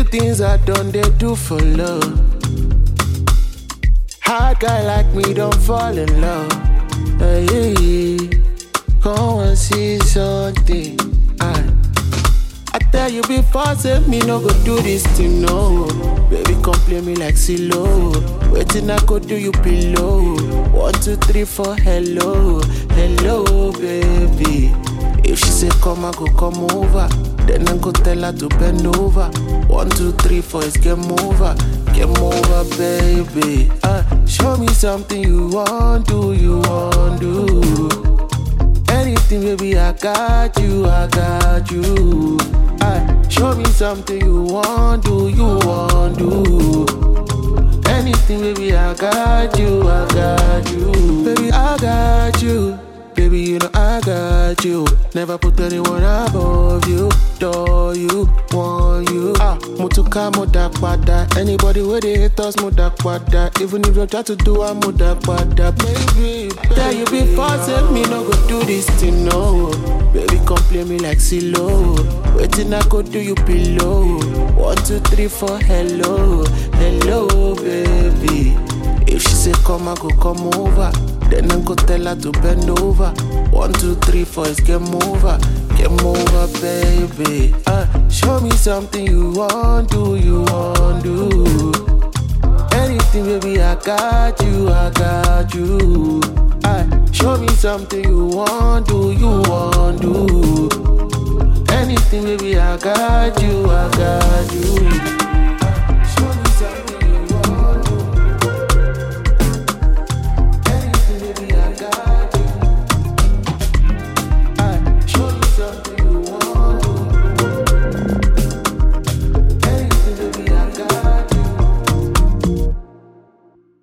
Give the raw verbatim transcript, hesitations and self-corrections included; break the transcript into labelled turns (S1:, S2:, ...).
S1: things I done, they do for love. Hard guy like me don't fall in love. Hey, hey, come and see something. I, I tell you before, say me no go do this thing, no. Baby, come play me like CeeLo. Waiting I go do you below. One, two, three, four, hello, hello, baby. If she say come, I go come over. Then I go tell her to bend over. One, two, three, four, it's game over. Game over, baby. Uh, show me something you want, do you want, do. Anything, baby, I got you, I got you. Uh, show me something you want, do you want, do. Anything, baby, I got you, I got you. Baby, I got you. Baby, you know I got you. Never put anyone above you. Adore you, want you. Ah, mutuka moda kwada. Anybody where they hate us moda kwada. Even if you try to do a moda kwada. Baby, baby, tell you before, say me no go do this thing, no. Baby, come play me like CeeLo. Waiting I go do you below. One, two, three, four, hello, hello, baby. If she say come, I go come over. Then I go tell her to bend over. One, two, three, four, it's game over. Game over, baby. Uh, show me something you want, do you want, do. Anything, baby, I got you, I got you. Uh, show me something you want, do you want, do. Anything, baby, I got you, I got you.